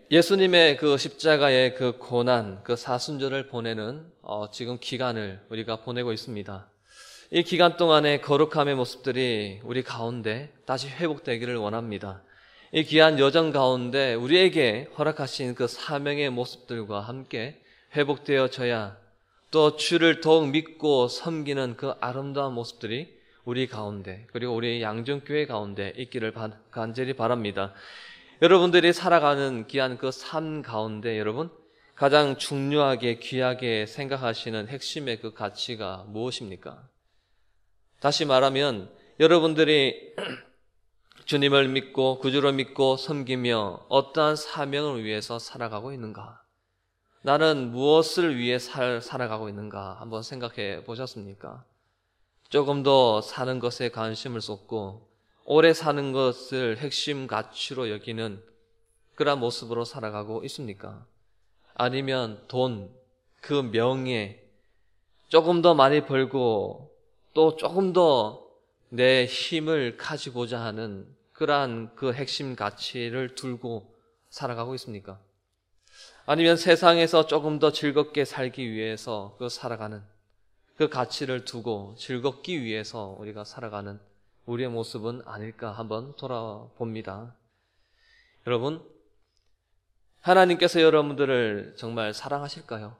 예수님의 그 십자가의 그 고난, 그 사순절을 보내는 지금 기간을 우리가 보내고 있습니다. 이 기간 동안의 거룩함의 모습들이 우리 가운데 다시 회복되기를 원합니다. 이 귀한 여정 가운데 우리에게 허락하신 그 사명의 모습들과 함께 회복되어져야 또 주를 더욱 믿고 섬기는 그 아름다운 모습들이 우리 가운데, 그리고 우리 양정교회 가운데 있기를 간절히 바랍니다. 여러분들이 살아가는 귀한 그 삶 가운데 여러분 가장 중요하게 귀하게 생각하시는 핵심의 그 가치가 무엇입니까? 다시 말하면 여러분들이 주님을 믿고 구주를 믿고 섬기며 어떠한 사명을 위해서 살아가고 있는가? 나는 무엇을 위해 살아가고 있는가? 한번 생각해 보셨습니까? 조금 더 사는 것에 관심을 쏟고 오래 사는 것을 핵심 가치로 여기는 그런 모습으로 살아가고 있습니까? 아니면 돈, 그 명예, 조금 더 많이 벌고 또 조금 더 내 힘을 가지고자 하는 그러한 그 핵심 가치를 두고 살아가고 있습니까? 아니면 세상에서 조금 더 즐겁게 살기 위해서 살아가는 그 가치를 두고 즐겁기 위해서 우리가 살아가는 우리의 모습은 아닐까 한번 돌아봅니다. 여러분, 하나님께서 여러분들을 정말 사랑하실까요?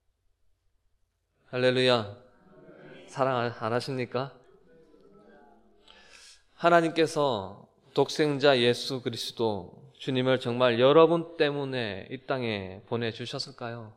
할렐루야. 사랑 안 하십니까? 하나님께서 독생자 예수 그리스도 주님을 정말 여러분 때문에 이 땅에 보내주셨을까요?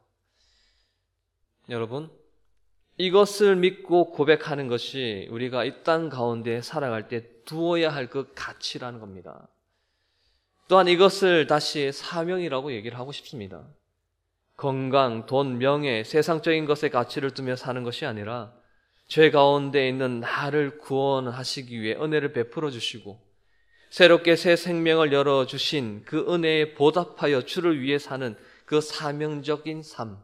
여러분, 이것을 믿고 고백하는 것이 우리가 이 땅 가운데 살아갈 때 두어야 할 그 가치라는 겁니다. 또한 이것을 다시 사명이라고 얘기를 하고 싶습니다. 건강, 돈, 명예, 세상적인 것에 가치를 두며 사는 것이 아니라 죄 가운데 있는 나를 구원하시기 위해 은혜를 베풀어 주시고 새롭게 새 생명을 열어주신 그 은혜에 보답하여 주를 위해 사는 그 사명적인 삶.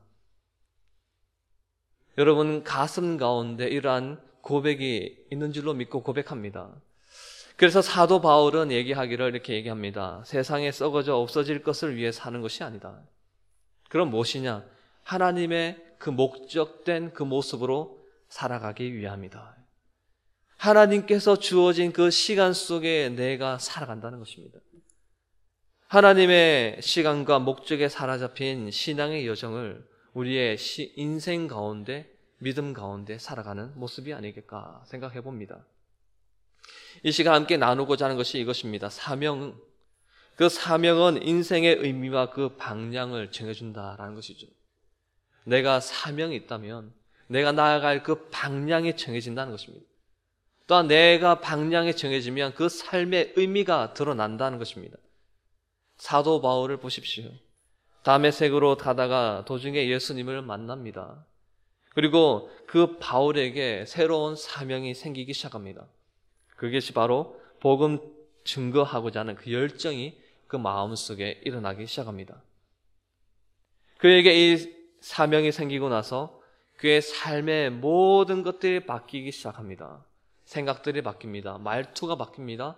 여러분 가슴 가운데 이러한 고백이 있는 줄로 믿고 고백합니다. 그래서 사도 바울은 얘기하기를 이렇게 얘기합니다. 세상에 썩어져 없어질 것을 위해 사는 것이 아니다. 그럼 무엇이냐? 하나님의 그 목적된 그 모습으로 살아가기 위함이다. 하나님께서 주어진 그 시간 속에 내가 살아간다는 것입니다. 하나님의 시간과 목적에 사로잡힌 신앙의 여정을 우리의 인생 가운데 믿음 가운데 살아가는 모습이 아니겠까 생각해 봅니다. 이 시간 함께 나누고자 하는 것이 이것입니다. 사명. 그 사명은 인생의 의미와 그 방향을 정해준다라는 것이죠. 내가 사명이 있다면 내가 나아갈 그 방향이 정해진다는 것입니다. 또한 내가 방향이 정해지면 그 삶의 의미가 드러난다는 것입니다. 사도 바울을 보십시오. 다메섹으로 가다가 도중에 예수님을 만납니다. 그리고 그 바울에게 새로운 사명이 생기기 시작합니다. 그것이 바로 복음 증거하고자 하는 그 열정이 그 마음속에 일어나기 시작합니다. 그에게 이 사명이 생기고 나서 그의 삶의 모든 것들이 바뀌기 시작합니다. 생각들이 바뀝니다. 말투가 바뀝니다.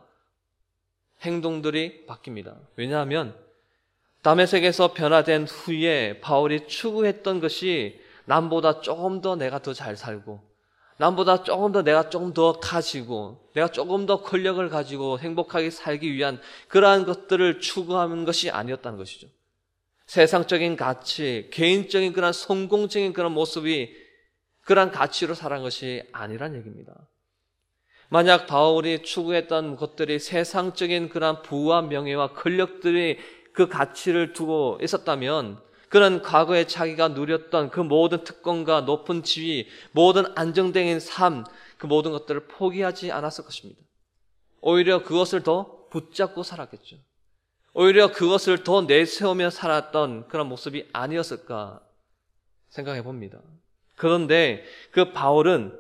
행동들이 바뀝니다. 왜냐하면 다메섹에서 변화된 후에 바울이 추구했던 것이 남보다 조금 더 내가 더 잘 살고 남보다 조금 더 내가 좀 더 가지고 내가 조금 더 권력을 가지고 행복하게 살기 위한 그러한 것들을 추구하는 것이 아니었다는 것이죠. 세상적인 가치, 개인적인 그런 성공적인 그런 모습이 그런 가치로 살아간 것이 아니란 얘기입니다. 만약 바울이 추구했던 것들이 세상적인 그런 부와 명예와 권력들이 그 가치를 두고 있었다면 그는 과거에 자기가 누렸던 그 모든 특권과 높은 지위, 모든 안정된 삶, 그 모든 것들을 포기하지 않았을 것입니다. 오히려 그것을 더 붙잡고 살았겠죠. 오히려 그것을 더 내세우며 살았던 그런 모습이 아니었을까 생각해 봅니다. 그런데 그 바울은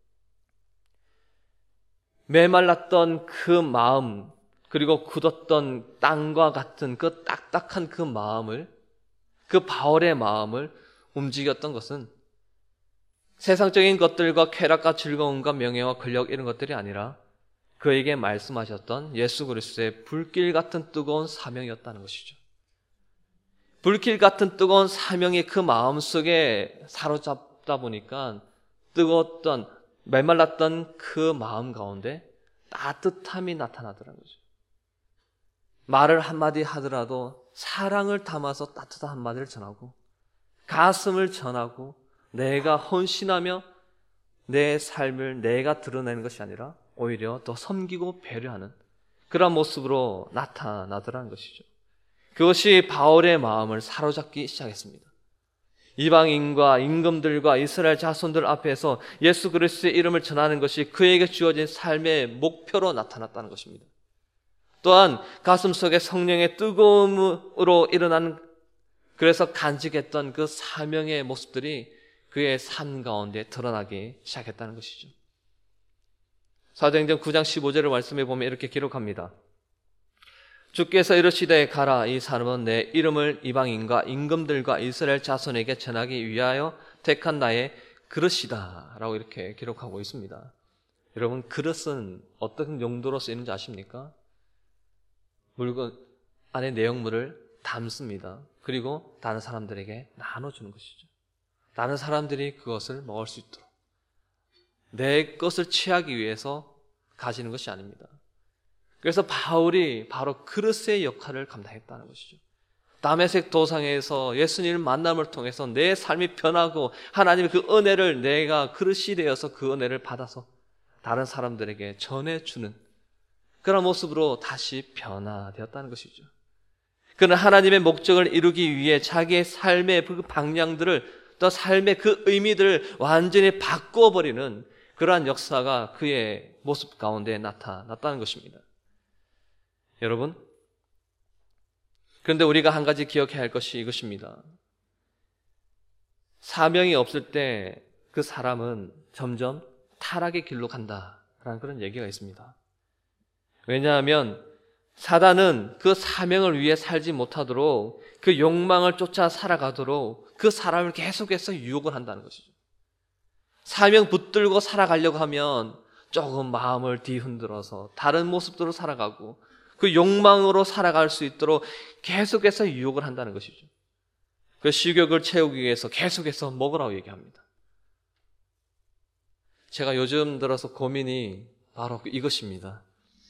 메말랐던 그 마음, 그리고 굳었던 땅과 같은 그 딱딱한 그 마음을, 그 바울의 마음을 움직였던 것은 세상적인 것들과 쾌락과 즐거움과 명예와 권력 이런 것들이 아니라 그에게 말씀하셨던 예수 그리스도의 불길 같은 뜨거운 사명이었다는 것이죠. 불길 같은 뜨거운 사명이 그 마음속에 사로잡다 보니까 뜨거웠던 메말랐던 그 마음 가운데 따뜻함이 나타나더라는 거죠. 말을 한마디 하더라도 사랑을 담아서 따뜻한 한마디를 전하고 가슴을 전하고 내가 헌신하며 내 삶을 내가 드러내는 것이 아니라 오히려 더 섬기고 배려하는 그런 모습으로 나타나더라는 것이죠. 그것이 바울의 마음을 사로잡기 시작했습니다. 이방인과 임금들과 이스라엘 자손들 앞에서 예수 그리스도의 이름을 전하는 것이 그에게 주어진 삶의 목표로 나타났다는 것입니다. 또한 가슴속에 성령의 뜨거움으로 일어나는 그래서 간직했던 그 사명의 모습들이 그의 삶 가운데 드러나기 시작했다는 것이죠. 사도행전 9장 15절을 말씀해 보면 이렇게 기록합니다. 주께서 이르시되 가라, 이 사람은 내 이름을 이방인과 임금들과 이스라엘 자손에게 전하기 위하여 택한 나의 그릇이다 라고 이렇게 기록하고 있습니다. 여러분, 그릇은 어떤 용도로 쓰이는지 아십니까? 물건 안에 내용물을 담습니다. 그리고 다른 사람들에게 나눠주는 것이죠. 다른 사람들이 그것을 먹을 수 있도록 내 것을 취하기 위해서 가지는 것이 아닙니다. 그래서 바울이 바로 그릇의 역할을 감당했다는 것이죠. 다메섹 도상에서 예수님을 만남을 통해서 내 삶이 변하고 하나님의 그 은혜를 내가 그릇이 되어서 그 은혜를 받아서 다른 사람들에게 전해주는 그런 모습으로 다시 변화되었다는 것이죠. 그는 하나님의 목적을 이루기 위해 자기의 삶의 그 방향들을 또 삶의 그 의미들을 완전히 바꿔버리는 그러한 역사가 그의 모습 가운데 나타났다는 것입니다. 여러분, 그런데 우리가 한 가지 기억해야 할 것이 이것입니다. 사명이 없을 때 그 사람은 점점 타락의 길로 간다라는 그런 얘기가 있습니다. 왜냐하면 사단은 그 사명을 위해 살지 못하도록 그 욕망을 쫓아 살아가도록 그 사람을 계속해서 유혹을 한다는 것이죠. 사명 붙들고 살아가려고 하면 조금 마음을 뒤흔들어서 다른 모습대로 살아가고 그 욕망으로 살아갈 수 있도록 계속해서 유혹을 한다는 것이죠. 그 식욕을 채우기 위해서 계속해서 먹으라고 얘기합니다. 제가 요즘 들어서 고민이 바로 이것입니다.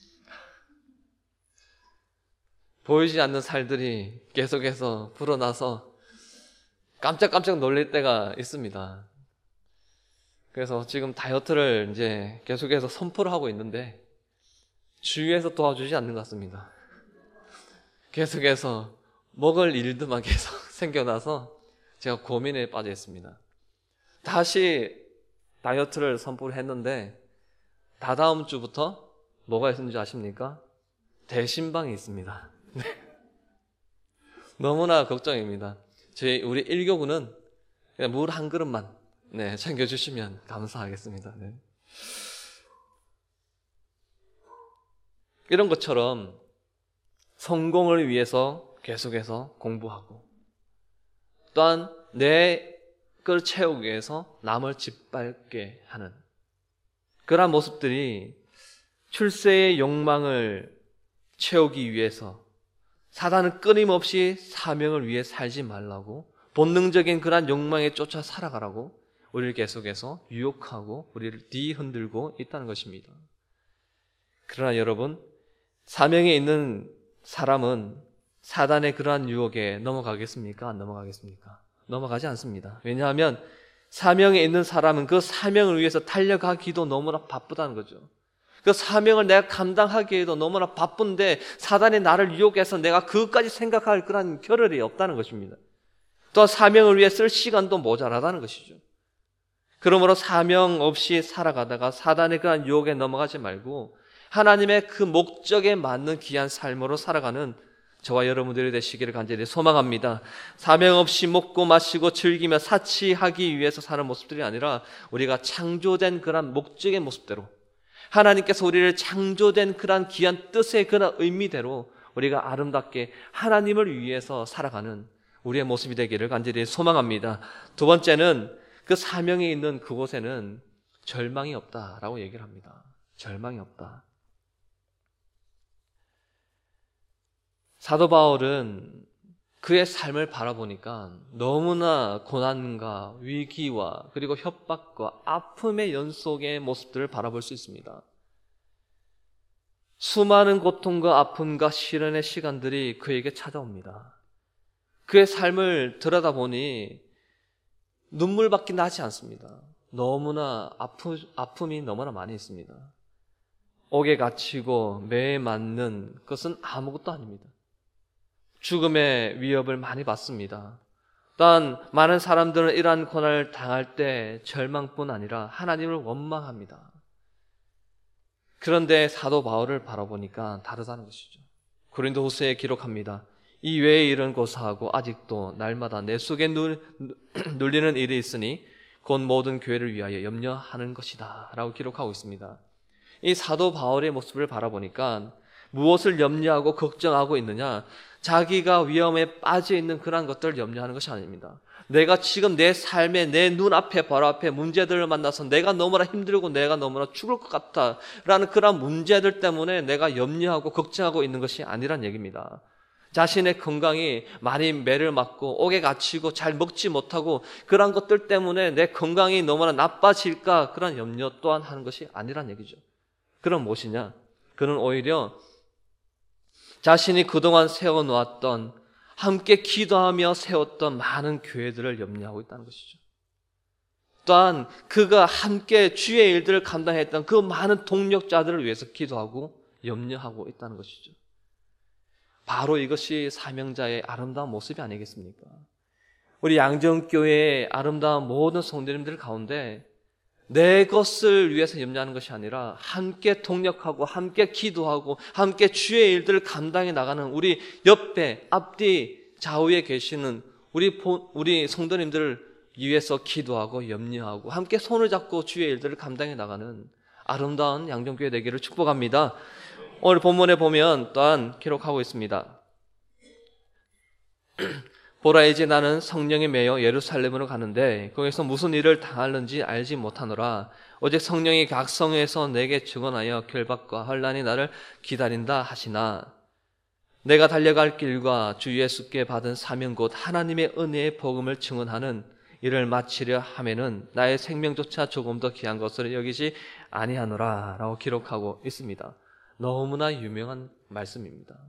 보이지 않는 살들이 계속해서 불어나서 깜짝깜짝 놀랄 때가 있습니다. 그래서 지금 다이어트를 이제 계속해서 선포를 하고 있는데 주위에서 도와주지 않는 것 같습니다. 계속해서 먹을 일들만 계속 생겨나서 제가 고민에 빠져 있습니다. 다시 다이어트를 선포를 했는데 다다음 주부터 뭐가 있는지 아십니까? 대신방이 있습니다. 네. 너무나 걱정입니다. 우리 1교구는 그냥 물 한 그릇만 챙겨주시면 감사하겠습니다. 네. 이런 것처럼 성공을 위해서 계속해서 공부하고 또한 내 걸 채우기 위해서 남을 짓밟게 하는 그러한 모습들이 출세의 욕망을 채우기 위해서 사단은 끊임없이 사명을 위해 살지 말라고 본능적인 그러한 욕망에 쫓아 살아가라고 우리를 계속해서 유혹하고 우리를 뒤흔들고 있다는 것입니다. 그러나 여러분, 사명에 있는 사람은 사단의 그러한 유혹에 넘어가겠습니까? 안 넘어가겠습니까? 넘어가지 않습니다. 왜냐하면 사명에 있는 사람은 그 사명을 위해서 달려가기도 너무나 바쁘다는 거죠. 그 사명을 내가 감당하기에도 너무나 바쁜데 사단이 나를 유혹해서 내가 그것까지 생각할 그런 겨를이 없다는 것입니다. 또 사명을 위해 쓸 시간도 모자라다는 것이죠. 그러므로 사명 없이 살아가다가 사단의 그런 유혹에 넘어가지 말고 하나님의 그 목적에 맞는 귀한 삶으로 살아가는 저와 여러분들이 되시기를 간절히 소망합니다. 사명 없이 먹고 마시고 즐기며 사치하기 위해서 사는 모습들이 아니라 우리가 창조된 그런 목적의 모습대로 하나님께서 우리를 창조된 그런 귀한 뜻의 그런 의미대로 우리가 아름답게 하나님을 위해서 살아가는 우리의 모습이 되기를 간절히 소망합니다. 두 번째는 그 사명이 있는 그곳에는 절망이 없다라고 얘기를 합니다. 절망이 없다. 사도 바울은 그의 삶을 바라보니까 너무나 고난과 위기와 그리고 협박과 아픔의 연속의 모습들을 바라볼 수 있습니다. 수많은 고통과 아픔과 시련의 시간들이 그에게 찾아옵니다. 그의 삶을 들여다보니 눈물밖에 나지 않습니다. 너무나 아픔이 너무나 많이 있습니다. 옥에 갇히고 매에 맞는 것은 아무것도 아닙니다. 죽음의 위협을 많이 받습니다. 또한 많은 사람들은 이러한 고난을 당할 때 절망뿐 아니라 하나님을 원망합니다. 그런데 사도 바울을 바라보니까 다르다는 것이죠. 고린도후서에 기록합니다. 이 외에 일은 고사하고 아직도 날마다 내 속에 눌리는 일이 있으니 곧 모든 교회를 위하여 염려하는 것이다 라고 기록하고 있습니다. 이 사도 바울의 모습을 바라보니까 무엇을 염려하고 걱정하고 있느냐? 자기가 위험에 빠져 있는 그런 것들을 염려하는 것이 아닙니다. 내가 지금 내 삶에 내 눈앞에 바로 앞에 문제들을 만나서 내가 너무나 힘들고 내가 너무나 죽을 것 같다 라는 그런 문제들 때문에 내가 염려하고 걱정하고 있는 것이 아니란 얘기입니다. 자신의 건강이 많이 매를 맞고 옥에 갇히고 잘 먹지 못하고 그런 것들 때문에 내 건강이 너무나 나빠질까 그런 염려 또한 하는 것이 아니란 얘기죠. 그럼 무엇이냐? 그는 오히려 자신이 그동안 세워놓았던 함께 기도하며 세웠던 많은 교회들을 염려하고 있다는 것이죠. 또한 그가 함께 주의 일들을 감당했던 그 많은 동력자들을 위해서 기도하고 염려하고 있다는 것이죠. 바로 이것이 사명자의 아름다운 모습이 아니겠습니까? 우리 양정교회의 아름다운 모든 성도님들 가운데 내 것을 위해서 염려하는 것이 아니라 함께 동력하고 함께 기도하고 함께 주의 일들을 감당해 나가는 우리 옆에 앞뒤 좌우에 계시는 우리 성도님들을 위해서 기도하고 염려하고 함께 손을 잡고 주의 일들을 감당해 나가는 아름다운 양정교회 되기를 축복합니다. 오늘 본문에 보면 또한 기록하고 있습니다. 보라 이제 나는 성령에 매여 예루살렘으로 가는데 거기서 무슨 일을 당하는지 알지 못하노라. 오직 성령이 각 성에서 내게 증언하여 결박과 환난이 나를 기다린다 하시나 내가 달려갈 길과 주 예수께 받은 사명 곧 하나님의 은혜의 복음을 증언하는 일을 마치려 하면은 나의 생명조차 조금 더 귀한 것으로 여기지 아니하노라 라고 기록하고 있습니다. 너무나 유명한 말씀입니다.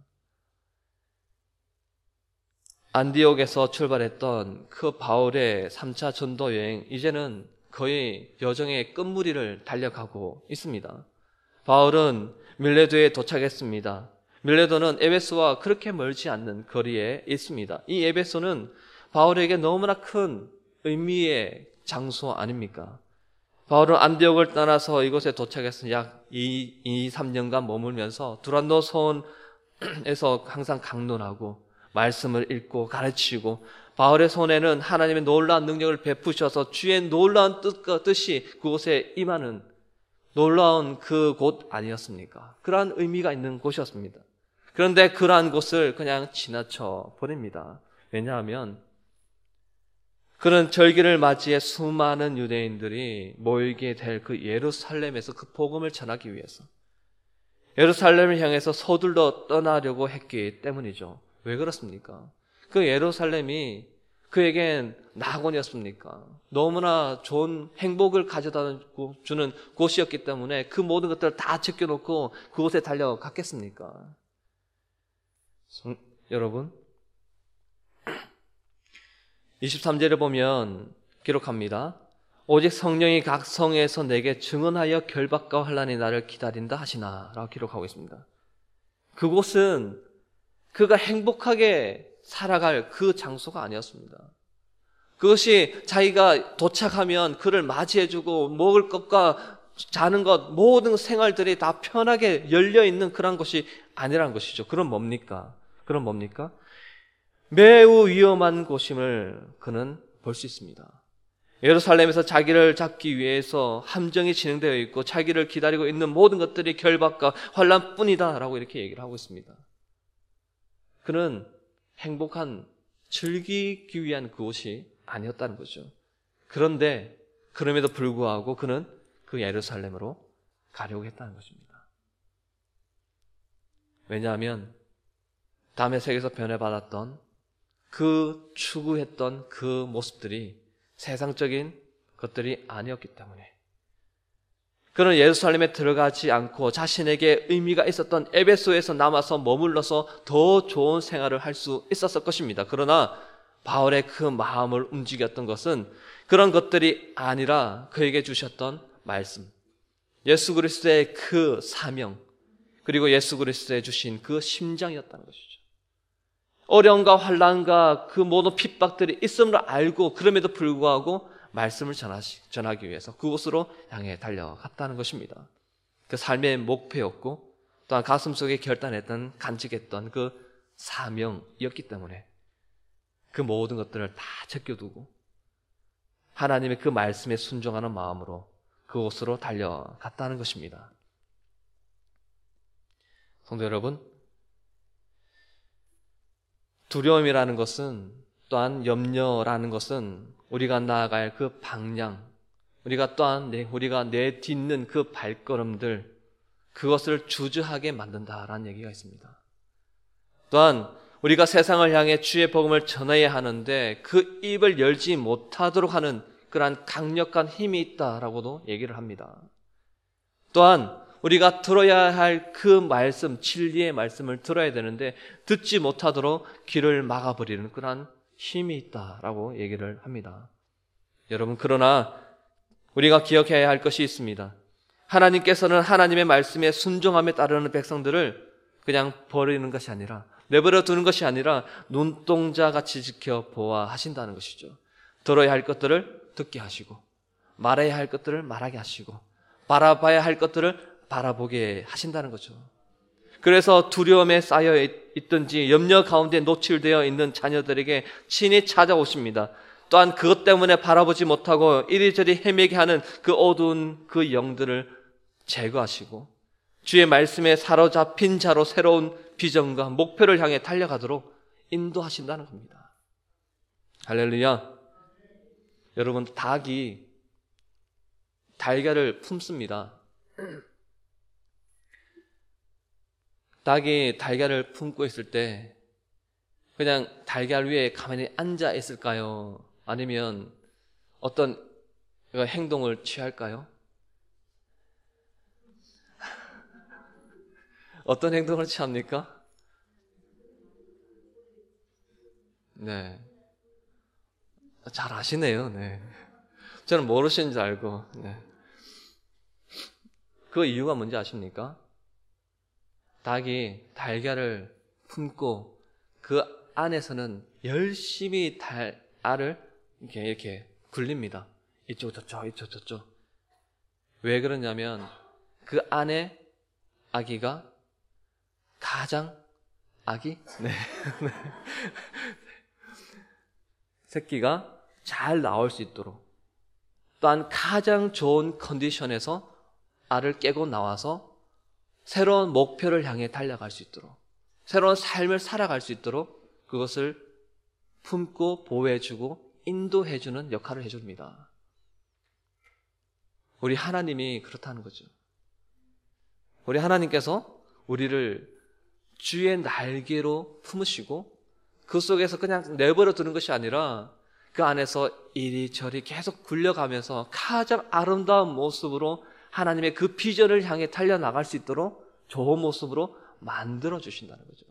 안디옥에서 출발했던 그 바울의 3차 전도 여행, 이제는 거의 여정의 끝무리를 달려가고 있습니다. 바울은 밀레도에 도착했습니다. 밀레도는 에베소와 그렇게 멀지 않는 거리에 있습니다. 이 에베소는 바울에게 너무나 큰 의미의 장소 아닙니까? 바울은 안디옥을 떠나서 이곳에 도착해서 약 3년간 머물면서 두란노 소원에서 항상 강론하고 말씀을 읽고 가르치고 바울의 손에는 하나님의 놀라운 능력을 베푸셔서 주의 놀라운 뜻이 그곳에 임하는 놀라운 그 곳 아니었습니까? 그러한 의미가 있는 곳이었습니다. 그런데 그러한 곳을 그냥 지나쳐 버립니다. 왜냐하면 그런 절기를 맞이해 수많은 유대인들이 모이게 될 그 예루살렘에서 그 복음을 전하기 위해서 예루살렘을 향해서 서둘러 떠나려고 했기 때문이죠. 왜 그렇습니까? 그 예루살렘이 그에겐 낙원이었습니까? 너무나 좋은 행복을 가져다 주는 곳이었기 때문에 그 모든 것들을 다 제껴놓고 그곳에 달려갔겠습니까? 여러분 23절에 보면 기록합니다. 오직 성령이 각 성에서 내게 증언하여 결박과 환난이 나를 기다린다 하시나 라고 기록하고 있습니다. 그곳은 그가 행복하게 살아갈 그 장소가 아니었습니다. 그것이 자기가 도착하면 그를 맞이해주고 먹을 것과 자는 것 모든 생활들이 다 편하게 열려있는 그런 것이 아니라는 것이죠. 그럼 뭡니까? 매우 위험한 곳임을 그는 볼 수 있습니다. 예루살렘에서 자기를 잡기 위해서 함정이 진행되어 있고 자기를 기다리고 있는 모든 것들이 결박과 환난뿐이다 라고 이렇게 얘기를 하고 있습니다. 그는 행복한 즐기기 위한 그곳이 아니었다는 거죠. 그런데 그럼에도 불구하고 그는 그 예루살렘으로 가려고 했다는 것입니다. 왜냐하면 다메섹에서 변해받았던 그 추구했던 그 모습들이 세상적인 것들이 아니었기 때문에 그는 예루살렘에 들어가지 않고 자신에게 의미가 있었던 에베소에서 남아서 머물러서 더 좋은 생활을 할 수 있었을 것입니다. 그러나 바울의 그 마음을 움직였던 것은 그런 것들이 아니라 그에게 주셨던 말씀, 예수 그리스도의 그 사명, 그리고 예수 그리스도에 주신 그 심장이었다는 것이죠. 어려움과 환난과 그 모든 핍박들이 있음을 알고 그럼에도 불구하고 말씀을 전하기 위해서 그곳으로 향해 달려갔다는 것입니다. 그 삶의 목표였고 또한 가슴속에 결단했던 간직했던 그 사명이었기 때문에 그 모든 것들을 다 제껴두고 하나님의 그 말씀에 순종하는 마음으로 그곳으로 달려갔다는 것입니다. 성도 여러분, 두려움이라는 것은 또한 염려라는 것은 우리가 나아갈 그 방향, 우리가 내딛는 그 발걸음들, 그것을 주저하게 만든다라는 얘기가 있습니다. 또한 우리가 세상을 향해 주의 복음을 전해야 하는데 그 입을 열지 못하도록 하는 그러한 강력한 힘이 있다라고도 얘기를 합니다. 또한 우리가 들어야 할 그 말씀, 진리의 말씀을 들어야 되는데 듣지 못하도록 귀를 막아버리는 그러한 힘이 있다라고 얘기를 합니다. 여러분, 그러나 우리가 기억해야 할 것이 있습니다. 하나님께서는 하나님의 말씀에 순종함에 따르는 백성들을 그냥 버리는 것이 아니라, 내버려 두는 것이 아니라 눈동자같이 지켜보아 하신다는 것이죠. 들어야 할 것들을 듣게 하시고, 말해야 할 것들을 말하게 하시고, 바라봐야 할 것들을 바라보게 하신다는 거죠. 그래서 두려움에 쌓여 있든지 염려 가운데 노출되어 있는 자녀들에게 친히 찾아오십니다. 또한 그것 때문에 바라보지 못하고 이리저리 헤매게 하는 그 어두운 그 영들을 제거하시고 주의 말씀에 사로잡힌 자로 새로운 비전과 목표를 향해 달려가도록 인도하신다는 겁니다. 할렐루야. 여러분, 닭이 달걀을 품습니다. 닭이 달걀을 품고 있을 때 그냥 달걀 위에 가만히 앉아 있을까요? 아니면 어떤 행동을 취할까요? 어떤 행동을 취합니까? 네. 잘 아시네요. 네. 저는 모르시는 줄 알고. 네. 그 이유가 뭔지 아십니까? 닭이 달걀을 품고 그 안에서는 열심히 알을 이렇게 굴립니다. 이쪽 저쪽 이쪽 저쪽. 왜 그러냐면 그 안에 아기가 가장 아기? 네. 새끼가 잘 나올 수 있도록 또한 가장 좋은 컨디션에서 알을 깨고 나와서 새로운 목표를 향해 달려갈 수 있도록 새로운 삶을 살아갈 수 있도록 그것을 품고 보호해주고 인도해주는 역할을 해줍니다. 우리 하나님이 그렇다는 거죠. 우리 하나님께서 우리를 주의 날개로 품으시고 그 속에서 그냥 내버려 두는 것이 아니라 그 안에서 이리저리 계속 굴려가면서 가장 아름다운 모습으로 하나님의 그 비전을 향해 달려나갈 수 있도록 좋은 모습으로 만들어 주신다는 거죠.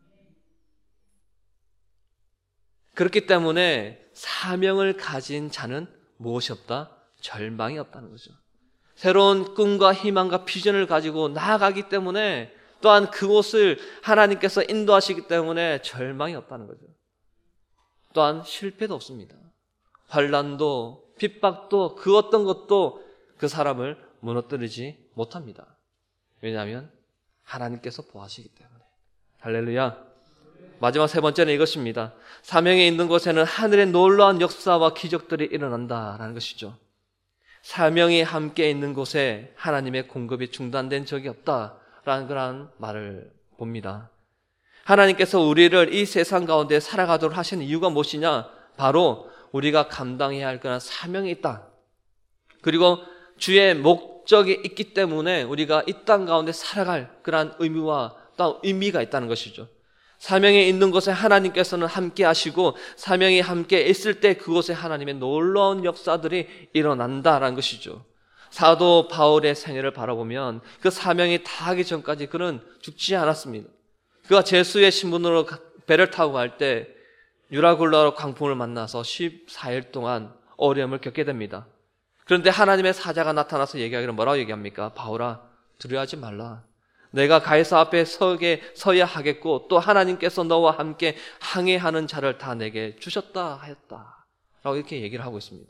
그렇기 때문에 사명을 가진 자는 무엇이 없다? 절망이 없다는 거죠. 새로운 꿈과 희망과 비전을 가지고 나아가기 때문에 또한 그곳을 하나님께서 인도하시기 때문에 절망이 없다는 거죠. 또한 실패도 없습니다. 환난도 핍박도 그 어떤 것도 그 사람을 무너뜨리지 못합니다. 왜냐하면 하나님께서 보호하시기 때문에. 할렐루야. 마지막 세 번째는 이것입니다. 사명에 있는 곳에는 하늘의 놀라운 역사와 기적들이 일어난다라는 것이죠. 사명이 함께 있는 곳에 하나님의 공급이 중단된 적이 없다라는 그런 말을 봅니다. 하나님께서 우리를 이 세상 가운데 살아가도록 하시는 이유가 무엇이냐? 바로 우리가 감당해야 할 그런 사명이 있다. 그리고 주의 목적이 있기 때문에 우리가 이 땅 가운데 살아갈 그런 의미와 또 의미가 있다는 것이죠. 사명이 있는 곳에 하나님께서는 함께 하시고 사명이 함께 있을 때 그곳에 하나님의 놀라운 역사들이 일어난다라는 것이죠. 사도 바울의 생애를 바라보면 그 사명이 다하기 전까지 그는 죽지 않았습니다. 그가 제수의 신분으로 배를 타고 갈 때 유라굴라 광풍을 만나서 14일 동안 어려움을 겪게 됩니다. 그런데 하나님의 사자가 나타나서 얘기하기를 뭐라고 얘기합니까? 바울아, 두려워하지 말라. 내가 가이사 앞에 서야 하겠고 또 하나님께서 너와 함께 항해하는 자를 다 내게 주셨다 하였다 라고 이렇게 얘기를 하고 있습니다.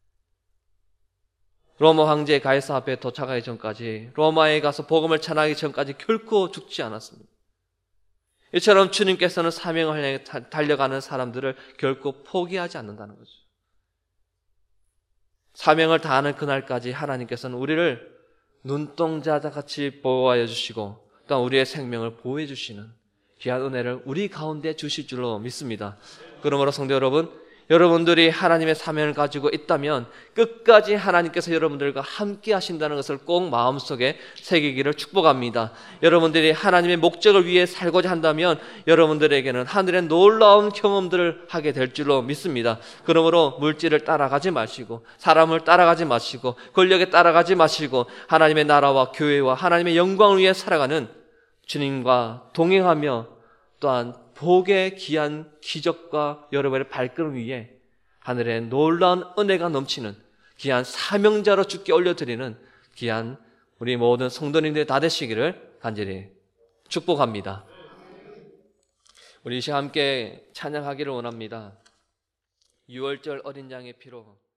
로마 황제 가이사 앞에 도착하기 전까지, 로마에 가서 복음을 전하기 전까지 결코 죽지 않았습니다. 이처럼 주님께서는 사명을 향해 달려가는 사람들을 결코 포기하지 않는다는 거죠. 사명을 다하는 그날까지 하나님께서는 우리를 눈동자같이 보호하여 주시고 또 우리의 생명을 보호해 주시는 귀한 은혜를 우리 가운데 주실 줄로 믿습니다. 그러므로 성도 여러분, 여러분들이 하나님의 사명을 가지고 있다면 끝까지 하나님께서 여러분들과 함께 하신다는 것을 꼭 마음속에 새기기를 축복합니다. 여러분들이 하나님의 목적을 위해 살고자 한다면 여러분들에게는 하늘의 놀라운 경험들을 하게 될 줄로 믿습니다. 그러므로 물질을 따라가지 마시고 사람을 따라가지 마시고 권력에 따라가지 마시고 하나님의 나라와 교회와 하나님의 영광을 위해 살아가는 주님과 동행하며 또한 복의 귀한 기적과 여러분의 발걸음 위에 하늘의 놀라운 은혜가 넘치는 귀한 사명자로 주께 올려드리는 귀한 우리 모든 성도님들이 다 되시기를 간절히 축복합니다. 우리 이 시간 함께 찬양하기를 원합니다. 6월절 어린 양의 피로